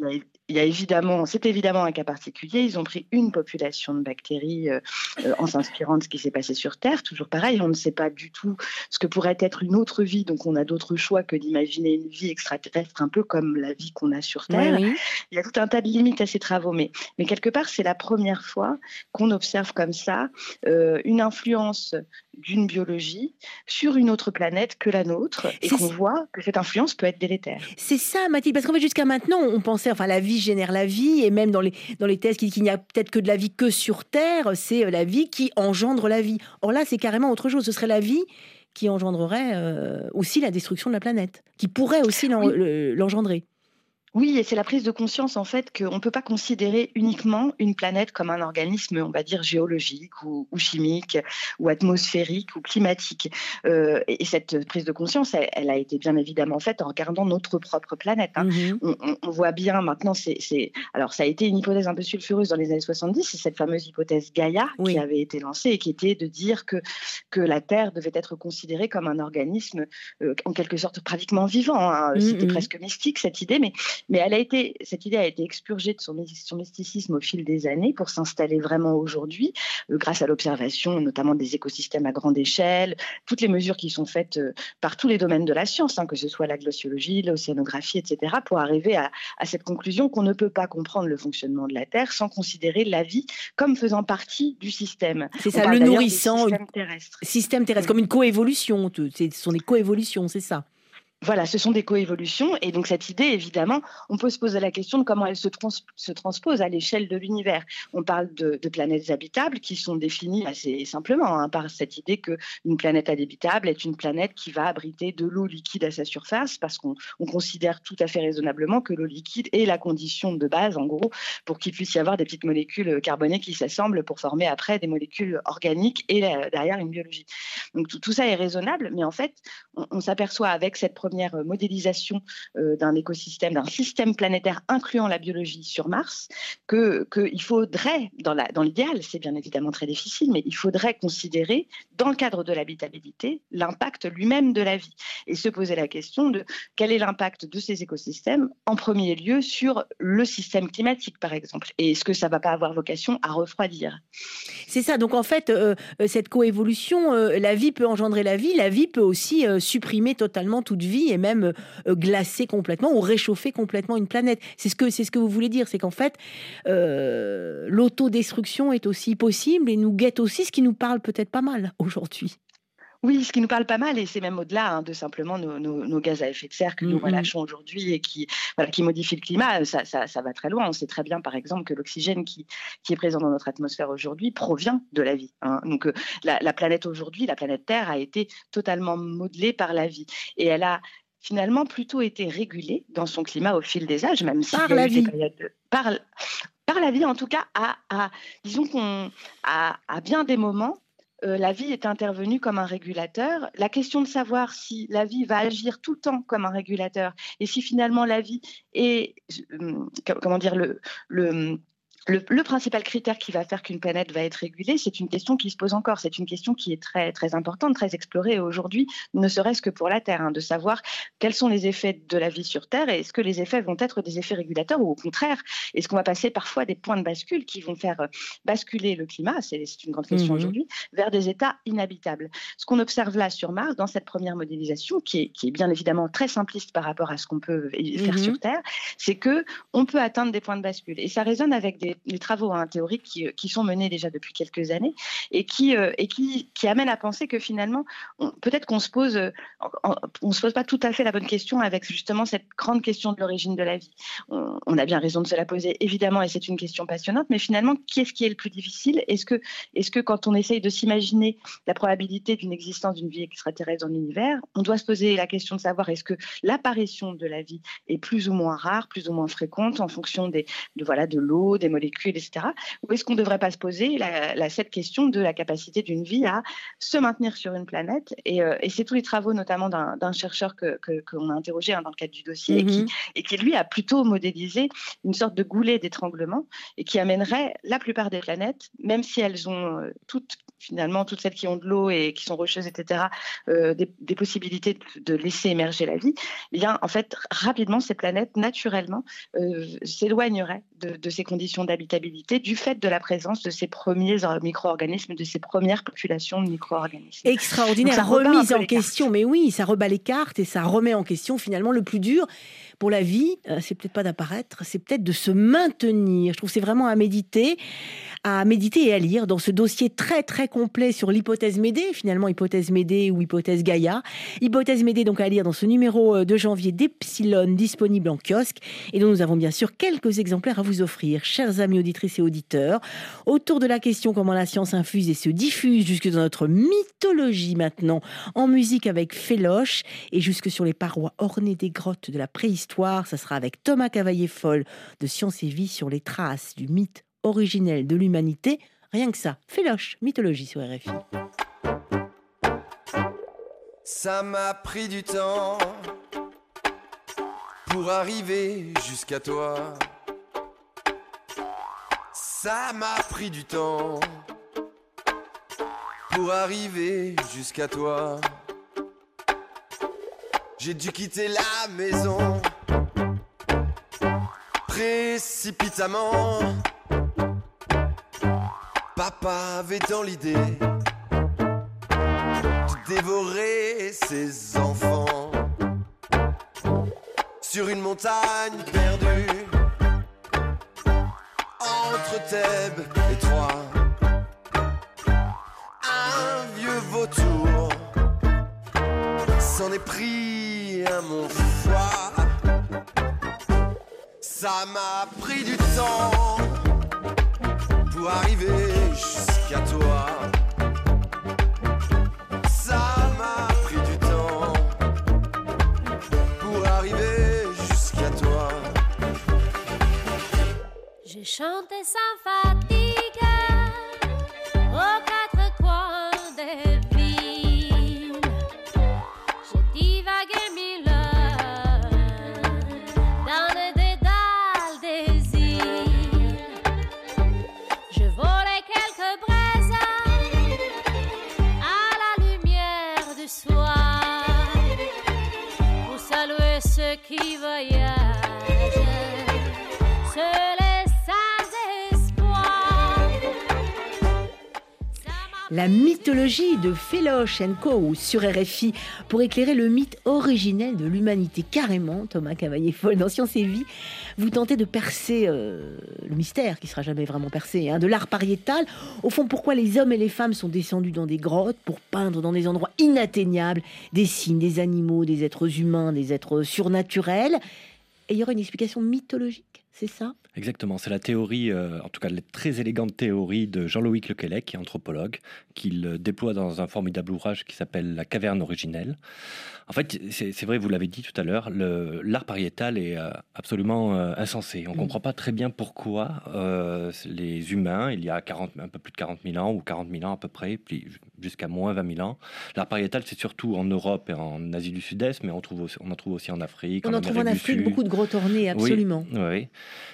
il y a évidemment, c'est évidemment un cas particulier. Ils ont pris une population de bactéries euh, euh, en s'inspirant de ce qui s'est passé sur Terre. Toujours pareil, on ne sait pas du tout ce que pourrait être une autre vie. Donc, on a d'autres choix que d'imaginer une vie extraterrestre, un peu comme la vie qu'on a sur Terre. Oui, oui. Il y a tout un tas de limites à ces travaux. Mais, mais quelque part, c'est la première fois qu'on observe comme ça euh, une influence d'une biologie sur une autre planète que la nôtre et c'est qu'on ça. voit que cette influence peut être délétère. C'est ça, Mathilde, parce qu'en fait, jusqu'à maintenant, on pensait, enfin, la vie génère la vie, et même dans les, dans les thèses, qu'il n'y a peut-être que de la vie que sur Terre, c'est la vie qui engendre la vie. Or là, c'est carrément autre chose. Ce serait la vie qui engendrerait euh, aussi la destruction de la planète, qui pourrait aussi l'en, oui. l'engendrer. Oui, et c'est la prise de conscience en fait qu'on ne peut pas considérer uniquement une planète comme un organisme, on va dire géologique ou, ou chimique ou atmosphérique ou climatique. Euh, et, et cette prise de conscience, elle, elle a été bien évidemment faite en regardant notre propre planète. Hein. Mm-hmm. On, on, on voit bien maintenant, c'est, c'est, alors ça a été une hypothèse un peu sulfureuse dans les années soixante-dix, c'est cette fameuse hypothèse Gaïa oui. qui avait été lancée et qui était de dire que, que la Terre devait être considérée comme un organisme euh, en quelque sorte pratiquement vivant. Hein. Mm-hmm. C'était presque mystique cette idée, mais Mais elle a été, cette idée a été expurgée de son, son mysticisme au fil des années pour s'installer vraiment aujourd'hui, euh, grâce à l'observation notamment des écosystèmes à grande échelle, toutes les mesures qui sont faites euh, par tous les domaines de la science, hein, que ce soit la glaciologie, l'océanographie, et cetera, pour arriver à, à cette conclusion qu'on ne peut pas comprendre le fonctionnement de la Terre sans considérer la vie comme faisant partie du système. C'est ça, le nourrissant, système terrestre. Système terrestre, comme une coévolution, ce sont des coévolutions, c'est ça. Voilà, ce sont des coévolutions et donc cette idée, évidemment, on peut se poser la question de comment elle se, trans- se transpose à l'échelle de l'univers. On parle de, de planètes habitables qui sont définies assez simplement hein, par cette idée qu'une planète habitable est une planète qui va abriter de l'eau liquide à sa surface parce qu'on on considère tout à fait raisonnablement que l'eau liquide est la condition de base, en gros, pour qu'il puisse y avoir des petites molécules carbonées qui s'assemblent pour former après des molécules organiques et euh, derrière une biologie. Donc tout, tout ça est raisonnable, mais en fait, on, on s'aperçoit avec cette première modélisation euh, d'un écosystème, d'un système planétaire incluant la biologie sur Mars, que, que il faudrait, dans, la, dans l'idéal, c'est bien évidemment très difficile, mais il faudrait considérer, dans le cadre de l'habitabilité, l'impact lui-même de la vie et se poser la question de quel est l'impact de ces écosystèmes, en premier lieu, sur le système climatique, par exemple, et est-ce que ça ne va pas avoir vocation à refroidir ? C'est ça, donc en fait, euh, cette coévolution, euh, la vie peut engendrer la vie, la vie peut aussi euh, supprimer totalement toute vie et même euh, glacer complètement ou réchauffer complètement une planète. C'est ce que, c'est ce que vous voulez dire, c'est qu'en fait, euh, l'autodestruction est aussi possible et nous guette aussi, ce qui nous parle peut-être pas mal aujourd'hui. Oui, ce qui nous parle pas mal, et c'est même au-delà hein, de simplement nos, nos, nos gaz à effet de serre que nous mm-hmm. relâchons aujourd'hui et qui, voilà, qui modifient le climat, ça, ça, ça va très loin. On sait très bien, par exemple, que l'oxygène qui, qui est présent dans notre atmosphère aujourd'hui provient de la vie. Hein. Donc, euh, la, la planète aujourd'hui, la planète Terre, a été totalement modelée par la vie. Et elle a finalement plutôt été régulée dans son climat au fil des âges, même si par la vie. De, par, par la vie, en tout cas, à, à, disons qu'on, à, à bien des moments, Euh, la vie est intervenue comme un régulateur. La question de savoir si la vie va agir tout le temps comme un régulateur et si finalement la vie est, euh, comment dire, le, le, le, le principal critère qui va faire qu'une planète va être régulée, c'est une question qui se pose encore. C'est une question qui est très, très importante, très explorée aujourd'hui, ne serait-ce que pour la Terre, hein, de savoir quels sont les effets de la vie sur Terre et est-ce que les effets vont être des effets régulateurs ou au contraire, est-ce qu'on va passer parfois des points de bascule qui vont faire basculer le climat, c'est, c'est une grande question mmh. aujourd'hui, vers des états inhabitables. Ce qu'on observe là sur Mars, dans cette première modélisation, qui est, qui est bien évidemment très simpliste par rapport à ce qu'on peut faire mmh. sur Terre, c'est qu'on peut atteindre des points de bascule. Et ça résonne avec des les travaux hein, théoriques qui, qui sont menés déjà depuis quelques années et qui, euh, et qui, qui amènent à penser que finalement, on, peut-être qu'on se pose, euh, on ne se pose pas tout à fait la bonne question avec justement cette grande question de l'origine de la vie. On, on a bien raison de se la poser, évidemment, et c'est une question passionnante, mais finalement, qu'est-ce qui est le plus difficile ? Est-ce que, est-ce que quand on essaye de s'imaginer la probabilité d'une existence d'une vie extraterrestre dans l'univers, on doit se poser la question de savoir est-ce que l'apparition de la vie est plus ou moins rare, plus ou moins fréquente en fonction des, de, voilà, de l'eau, des molécules, et cetera. Ou est-ce qu'on ne devrait pas se poser la, la, cette question de la capacité d'une vie à se maintenir sur une planète et, euh, et c'est tous les travaux notamment d'un, d'un chercheur que, que, qu'on a interrogé hein, dans le cadre du dossier mm-hmm. et, qui, et qui lui a plutôt modélisé une sorte de goulet d'étranglement et qui amènerait la plupart des planètes, même si elles ont euh, toutes finalement, toutes celles qui ont de l'eau et qui sont rocheuses, et cetera, euh, des, des possibilités de, de laisser émerger la vie, eh bien, en fait, rapidement, ces planètes, naturellement, euh, s'éloigneraient de, de ces conditions d'habitabilité du fait de la présence de ces premiers micro-organismes, de ces premières populations de micro-organismes. Extraordinaire, Donc, remise en question, mais oui, ça rebat les cartes et ça remet en question, finalement, le plus dur pour la vie, euh, c'est peut-être pas d'apparaître, c'est peut-être de se maintenir. Je trouve que c'est vraiment à méditer, à méditer et à lire dans ce dossier très très complet sur l'hypothèse Médée, finalement hypothèse Médée ou hypothèse Gaïa. Hypothèse Médée donc à lire dans ce numéro de janvier d'Epsilon disponible en kiosque et dont nous avons bien sûr quelques exemplaires à vous offrir, chers amis auditrices et auditeurs, autour de la question comment la science infuse et se diffuse jusque dans notre mythologie maintenant, en musique avec Féloche et jusque sur les parois ornées des grottes de la préhistoire. Ça sera avec Thomas Cavaillé-Foll de Science et Vie sur les traces du mythe originel de l'humanité. Rien que ça. Féloche, mythologie sur R F I. Ça m'a pris du temps pour arriver jusqu'à toi. Ça m'a pris du temps pour arriver jusqu'à toi. J'ai dû quitter la maison précipitamment. Papa avait dans l'idée de dévorer ses enfants sur une montagne perdue entre Thèbes et Troyes. Un vieux vautour s'en est pris à mon foie. Ça m'a pris du temps pour arriver jusqu'à toi. Ça m'a pris du temps pour arriver jusqu'à toi. J'ai chanté sans fatigue aux quatre coins des villes. J'ai divagué mille heures dans le dédale des îles. Je volais quelques braises à la lumière du soir pour saluer ceux qui voyagent. La mythologie de Féloche and Co sur R F I pour éclairer le mythe originel de l'humanité. Carrément, Thomas Cavaillé-Foll, dans Science et Vie, vous tentez de percer euh, le mystère qui ne sera jamais vraiment percé, hein, de l'art pariétal. Au fond, pourquoi les hommes et les femmes sont descendus dans des grottes pour peindre dans des endroits inatteignables des signes, des animaux, des êtres humains, des êtres surnaturels. Et il y aura une explication mythologique, c'est ça ? Exactement, c'est la théorie, euh, en tout cas la très élégante théorie de Jean-Loïc Lequelec, qui est anthropologue, qu'il déploie dans un formidable ouvrage qui s'appelle La caverne originelle. En fait, c'est, c'est vrai, vous l'avez dit tout à l'heure, le, l'art pariétal est euh, absolument euh, insensé. On ne mmh. comprend pas très bien pourquoi euh, les humains, il y a quarante, un peu plus de quarante mille ans, ou quarante mille ans à peu près, puis jusqu'à moins vingt mille ans. L'art pariétal, c'est surtout en Europe et en Asie du Sud-Est, mais on, trouve aussi, on en trouve aussi en Afrique, on en, en trouve en Afrique Sud. Beaucoup de grottes ornées, absolument. Oui, oui.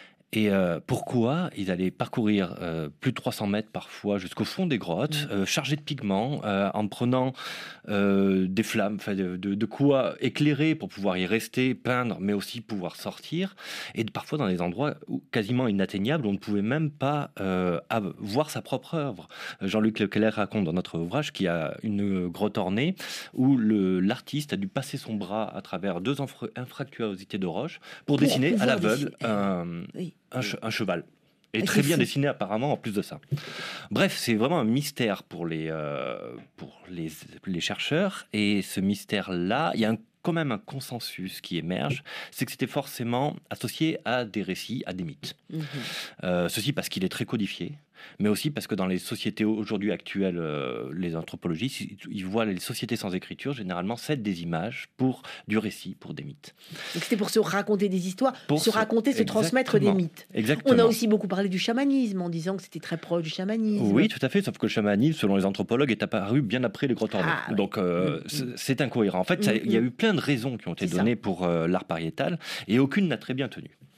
Et euh, pourquoi ils allaient parcourir euh, plus de trois cents mètres parfois jusqu'au fond des grottes, euh, chargés de pigments, euh, en prenant euh, des flammes, de, de, de quoi éclairer pour pouvoir y rester, peindre, mais aussi pouvoir sortir, et parfois dans des endroits où, quasiment inatteignables, où on ne pouvait même pas euh, voir sa propre œuvre. Jean-Luc Lequelec raconte dans notre ouvrage qu'il y a une grotte ornée où le, l'artiste a dû passer son bras à travers deux infra- infractuosités de roches pour, pour dessiner à l'aveugle un... Oui. Un, che- un cheval. Et très bien fou. Dessiné apparemment en plus de ça. Bref, c'est vraiment un mystère pour les, euh, pour les, les chercheurs. Et ce mystère-là, il y a un, quand même un consensus qui émerge, c'est que c'était forcément associé à des récits, à des mythes. Mmh. Euh, ceci parce qu'il est très codifié, mais aussi parce que dans les sociétés aujourd'hui actuelles, euh, les anthropologistes, ils voient les sociétés sans écriture généralement cèdent des images pour du récit, pour des mythes. Donc c'était pour se raconter des histoires, pour se raconter, se exactement. transmettre des mythes. Exactement. On a aussi beaucoup parlé du chamanisme en disant que c'était très proche du chamanisme. Oui, tout à fait, sauf que le chamanisme, selon les anthropologues, est apparu bien après les grottes ornées. Ah, Donc euh, mmh. c'est, c'est incohérent. En fait, il mmh. y a eu plein de raisons qui ont été c'est données ça. pour euh, l'art pariétal et aucune n'a très bien tenu.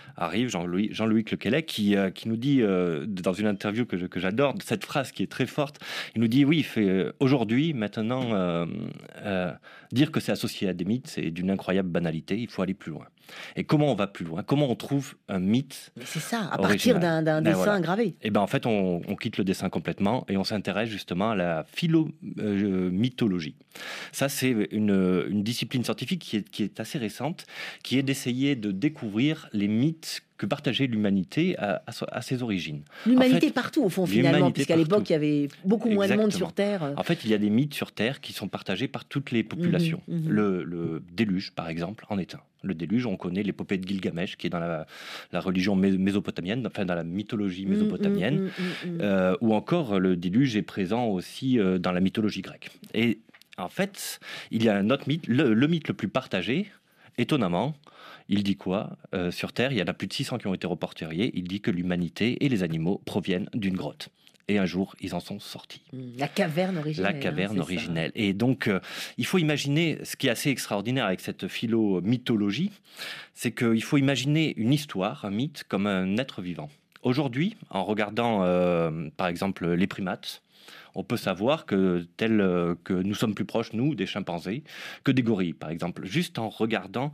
arrive, Jean-Louis, Jean-Louis Clequelet, qui, euh, qui nous dit, euh, dans une interview que, je, que j'adore, cette phrase qui est très forte, il nous dit, oui, il fait, euh, aujourd'hui, maintenant, euh, euh, dire que c'est associé à des mythes, c'est d'une incroyable banalité, il faut aller plus loin. Et comment on va plus loin? Comment on trouve un mythe? C'est ça, à original. partir d'un, d'un dessin voilà. gravé. Et ben en fait, on, on quitte le dessin complètement et on s'intéresse justement à la philomythologie. Ça, c'est une, une discipline scientifique qui est, qui est assez récente, qui est d'essayer de découvrir les mythes que partageait l'humanité à, à, à ses origines. L'humanité en fait, partout, au fond, finalement, puisqu'à partout. l'époque, il y avait beaucoup moins Exactement. de monde sur Terre. En fait, il y a des mythes sur Terre qui sont partagés par toutes les populations. Mmh, mmh. Le, le déluge, par exemple, en est un. Le déluge, on connaît l'épopée de Gilgamesh, qui est dans la, la religion mé- mésopotamienne, enfin dans la mythologie mésopotamienne, mmh, mmh, mmh, mmh. Euh, ou encore le déluge est présent aussi euh, dans la mythologie grecque. Et en fait, il y a un autre mythe, le, le mythe le plus partagé, étonnamment. Il dit quoi? euh, Sur Terre, il y en a plus de six cents qui ont été reporteriés. Il dit que l'humanité et les animaux proviennent d'une grotte. Et un jour, ils en sont sortis. La caverne originelle. La caverne hein, originelle. Et donc, euh, il faut imaginer, ce qui est assez extraordinaire avec cette philo-mythologie, c'est qu'il faut imaginer une histoire, un mythe, comme un être vivant. Aujourd'hui, en regardant, euh, par exemple, les primates, on peut savoir que, tel, euh, que nous sommes plus proches, nous, des chimpanzés, que des gorilles, par exemple, juste en regardant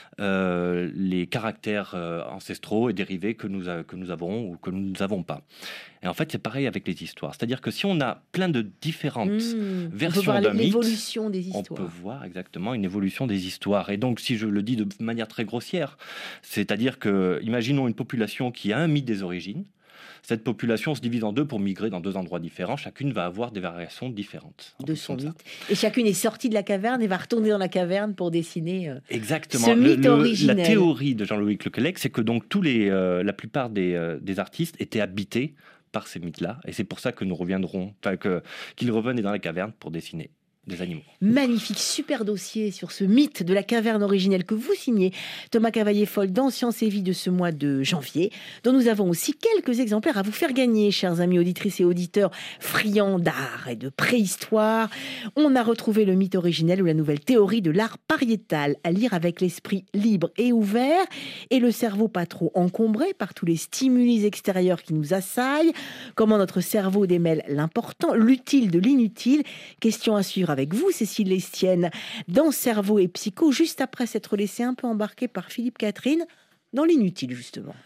euh, les caractères euh, ancestraux et dérivés que nous, a, que nous avons ou que nous n'avons pas. Et en fait, c'est pareil avec les histoires. C'est-à-dire que si on a plein de différentes mmh, versions d'un mythe, l'évolution des histoires. On peut voir exactement une évolution des histoires. Et donc, si je le dis de manière très grossière, c'est-à-dire que, imaginons une population qui a un mythe des origines. Cette population se divise en deux pour migrer dans deux endroits différents. Chacune va avoir des variations différentes de son mythe. Et chacune est sortie de la caverne et va retourner dans la caverne pour dessiner euh, Exactement. ce mythe le, le, originel. La théorie de Jean-Louis Clequelet, c'est que donc tous les, euh, la plupart des, euh, des artistes étaient habités par ces mythes-là. Et c'est pour ça que nous reviendrons, enfin, que, qu'ils revenaient dans la caverne pour dessiner des animaux. Magnifique, super dossier sur ce mythe de la caverne originelle que vous signez, Thomas Cavalier-Foll, dans Science et Vie de ce mois de janvier, dont nous avons aussi quelques exemplaires à vous faire gagner, chers amis auditrices et auditeurs friands d'art et de préhistoire. On a retrouvé le mythe originel ou la nouvelle théorie de l'art pariétal, à lire avec l'esprit libre et ouvert et le cerveau pas trop encombré par tous les stimuli extérieurs qui nous assaillent. Comment notre cerveau démêle l'important, l'utile de l'inutile. Question à suivre avec vous, Cécile Lestienne, dans Cerveau et Psycho, juste après s'être laissé un peu embarquer par Philippe Catherine dans l'inutile, justement.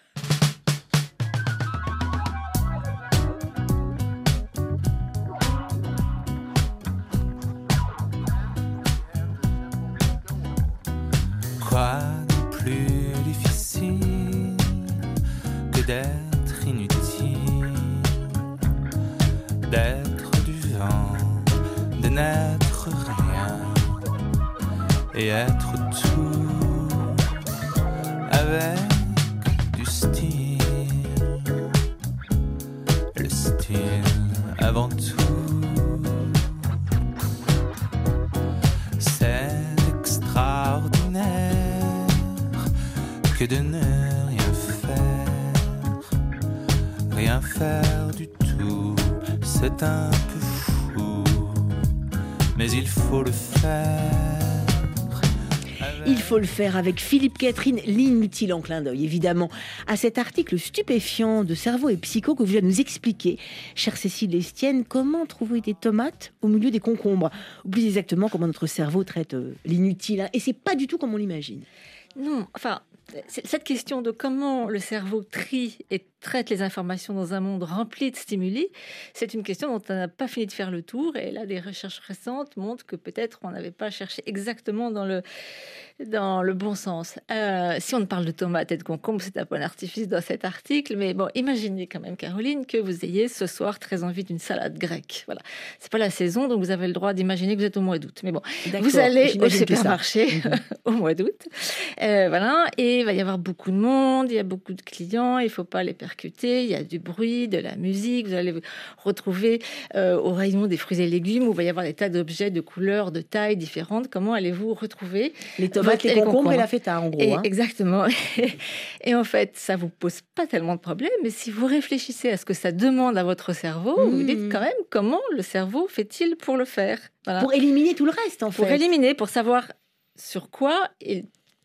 Quoi de plus difficile que d'être inutile, d'être du vent, de n'être rien et être tout avec du style, le style avant tout. C'est extraordinaire que de ne rien faire, rien faire du tout, c'est un peu fou. Mais il faut le faire. Il faut le faire avec Philippe Catherine, l'inutile en clin d'œil, évidemment, à cet article stupéfiant de Cerveau et Psycho que vous allez nous expliquer, chère Cécile Lestienne, comment trouver des tomates au milieu des concombres, ou plus exactement comment notre cerveau traite euh, l'inutile, hein, et c'est pas du tout comme on l'imagine. Non, enfin, cette question de comment le cerveau trie et traite les informations dans un monde rempli de stimuli, c'est une question dont on n'a pas fini de faire le tour. Et là, des recherches récentes montrent que peut-être on n'avait pas cherché exactement dans le, dans le bon sens. Euh, si on parle de tomates et de concombres, c'est un peu un artifice dans cet article. Mais bon, imaginez quand même, Caroline, que vous ayez ce soir très envie d'une salade grecque. Voilà. C'est pas la saison, donc vous avez le droit d'imaginer que vous êtes au mois d'août. Mais bon, D'accord, vous allez au supermarché mm-hmm. au mois d'août. Euh, voilà. Et il va y avoir beaucoup de monde, il y a beaucoup de clients, il ne faut pas les percuter, il y a du bruit, de la musique, vous allez vous retrouver euh, au rayon des fruits et légumes où il va y avoir des tas d'objets de couleurs, de tailles différentes. Comment allez-vous retrouver les tomates, les concombres et la feta, en gros. Et, hein. Exactement. Et en fait, ça ne vous pose pas tellement de problèmes, mais si vous réfléchissez à ce que ça demande à votre cerveau, mmh. vous dites quand même comment le cerveau fait-il pour le faire. Voilà. Pour éliminer tout le reste, en fait. Pour éliminer, pour savoir sur quoi... Et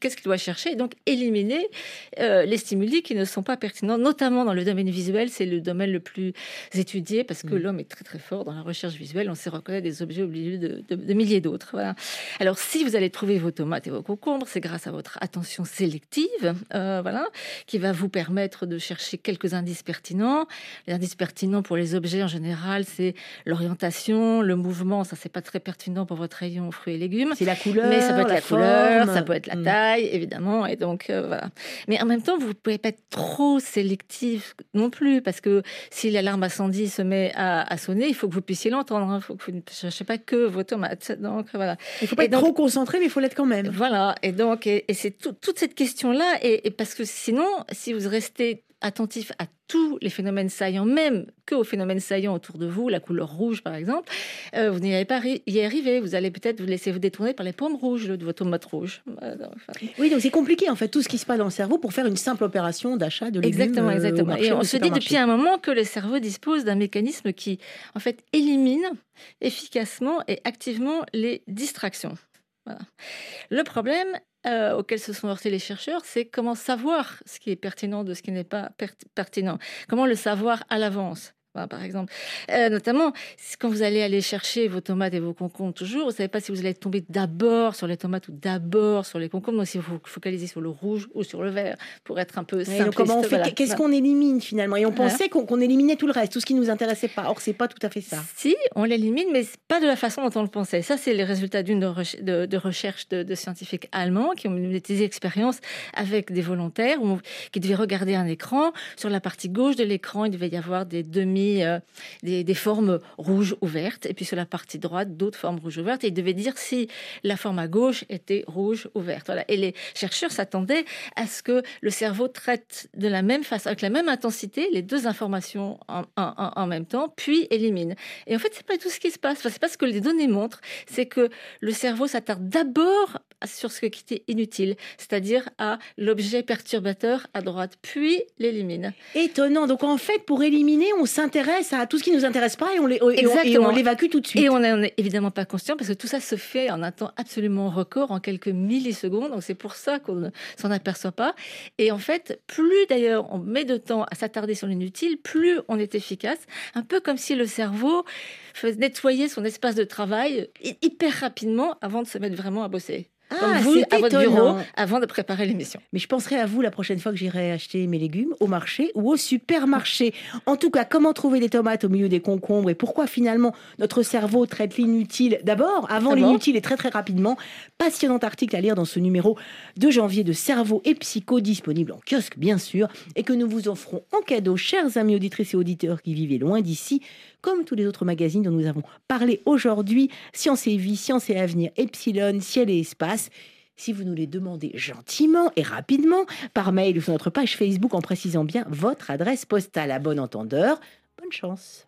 qu'est-ce qu'il doit chercher, et donc éliminer euh, les stimuli qui ne sont pas pertinents, notamment dans le domaine visuel. C'est le domaine le plus étudié parce que mmh. l'homme est très très fort dans la recherche visuelle. On sait reconnaître des objets au milieu de, de, de milliers d'autres. Voilà. Alors si vous allez trouver vos tomates et vos concombres, c'est grâce à votre attention sélective, euh, voilà, qui va vous permettre de chercher quelques indices pertinents. Les indices pertinents pour les objets en général, c'est l'orientation, le mouvement. Ça, c'est pas très pertinent pour votre rayon fruits et légumes. C'est la couleur, mais ça peut être la, la couleur, forme. Ça peut être la taille, mmh. évidemment. Et donc euh, voilà. Mais en même temps, vous pouvez pas être trop sélectif non plus, parce que si l'alarme incendie se met à, à sonner, il faut que vous puissiez l'entendre. Il hein. faut que vous ne cherchez pas que vos tomates. Donc voilà. Il faut pas et être donc, trop concentré, mais il faut l'être quand même. Voilà. Et donc, et, et c'est tout, toute cette question-là, et, et parce que sinon, si vous restez attentif à tous les phénomènes saillants, même qu'aux phénomènes saillants autour de vous, la couleur rouge par exemple, euh, vous n'y allez pas y arriver. Vous allez peut-être vous laisser vous détourner par les pommes rouges de votre tomate rouge. Enfin... Oui, donc c'est compliqué en fait, tout ce qui se passe dans le cerveau pour faire une simple opération d'achat de légumes. Exactement, exactement. Marché, et on se dit depuis un moment que le cerveau dispose d'un mécanisme qui en fait élimine efficacement et activement les distractions. Voilà. Le problème euh, auquel se sont heurtés les chercheurs, c'est comment savoir ce qui est pertinent de ce qui n'est pas per- pertinent. Comment le savoir à l'avance. Enfin, par exemple, euh, notamment quand vous allez aller chercher vos tomates et vos concombres toujours, vous ne savez pas si vous allez tomber d'abord sur les tomates ou d'abord sur les concombres. Donc, si vous vous focalisez sur le rouge ou sur le vert pour être un peu simpliste. Donc, comment on fait, voilà. Qu'est-ce qu'on élimine finalement? Et on pensait voilà. qu'on, qu'on éliminait tout le reste, tout ce qui ne nous intéressait pas. Or, c'est pas tout à fait ça. Si, on l'élimine, mais pas de la façon dont on le pensait. Ça, c'est les résultats d'une de, re- de, de recherche de, de scientifiques allemands qui ont mené des expériences avec des volontaires où, qui devaient regarder un écran. Sur la partie gauche de l'écran, il devait y avoir des demi Euh, des, des formes rouges ou vertes, et puis sur la partie droite, d'autres formes rouges ou vertes, et ils devaient dire si la forme à gauche était rouge ou verte. Voilà. Et les chercheurs s'attendaient à ce que le cerveau traite de la même façon, avec la même intensité, les deux informations en, en, en même temps, puis élimine. Et en fait, c'est pas tout ce qui se passe. Enfin, c'est pas ce que les données montrent, c'est que le cerveau s'attarde d'abord sur ce qui était inutile, c'est-à-dire à l'objet perturbateur à droite, puis l'élimine. Étonnant. Donc en fait, pour éliminer, on s'intéresse à tout ce qui ne nous intéresse pas et on, les, et on, et on l'évacue tout de suite. Et on n'en est évidemment pas conscient parce que tout ça se fait en un temps absolument record, en quelques millisecondes. Donc c'est pour ça qu'on ne s'en aperçoit pas. Et en fait, plus d'ailleurs on met de temps à s'attarder sur l'inutile, plus on est efficace. Un peu comme si le cerveau nettoyait son espace de travail hyper rapidement avant de se mettre vraiment à bosser. Ah, Comme vous, c'est à votre étonnant. bureau, avant de préparer l'émission. Mais je penserai à vous la prochaine fois que j'irai acheter mes légumes au marché ou au supermarché. En tout cas, comment trouver des tomates au milieu des concombres et pourquoi finalement notre cerveau traite l'inutile d'abord, avant d'abord. l'inutile et très très rapidement. Passionnant article à lire dans ce numéro de janvier de Cerveau et Psycho, disponible en kiosque bien sûr, et que nous vous offrons en cadeau, chers amis auditrices et auditeurs qui vivez loin d'ici, comme tous les autres magazines dont nous avons parlé aujourd'hui, Science et Vie, Science et Avenir, Epsilon, Ciel et Espace. Si vous nous les demandez gentiment et rapidement, par mail ou sur notre page Facebook en précisant bien votre adresse postale. À bon entendeur, bonne chance.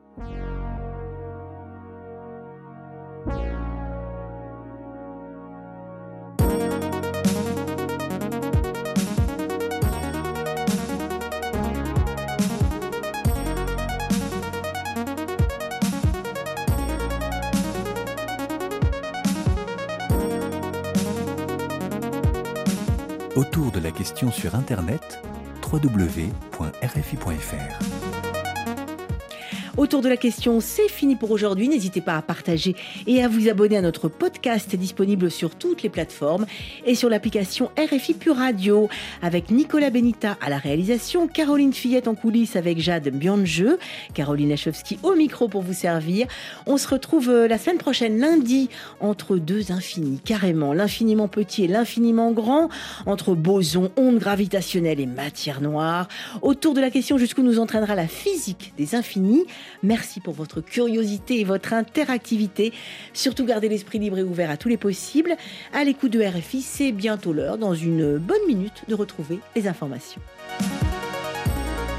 Autour de la question sur Internet, w w w point r f i point f r. Autour de la question, c'est fini pour aujourd'hui. N'hésitez pas à partager et à vous abonner à notre podcast disponible sur toutes les plateformes et sur l'application R F I Pure Radio avec Nicolas Benita à la réalisation, Caroline Fillette en coulisses avec Jade Bianjeu, Caroline Lachowski au micro pour vous servir. On se retrouve la semaine prochaine, lundi, entre deux infinis, carrément, l'infiniment petit et l'infiniment grand, entre bosons, ondes gravitationnelles et matière noire. Autour de la question jusqu'où nous entraînera la physique des infinis. Merci pour votre curiosité et votre interactivité. Surtout gardez l'esprit libre et ouvert à tous les possibles. À l'écoute de R F I, c'est bientôt l'heure, dans une bonne minute, de retrouver les informations.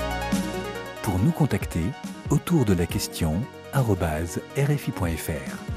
Pour nous contacter, autour de la question arobase r f i point f r.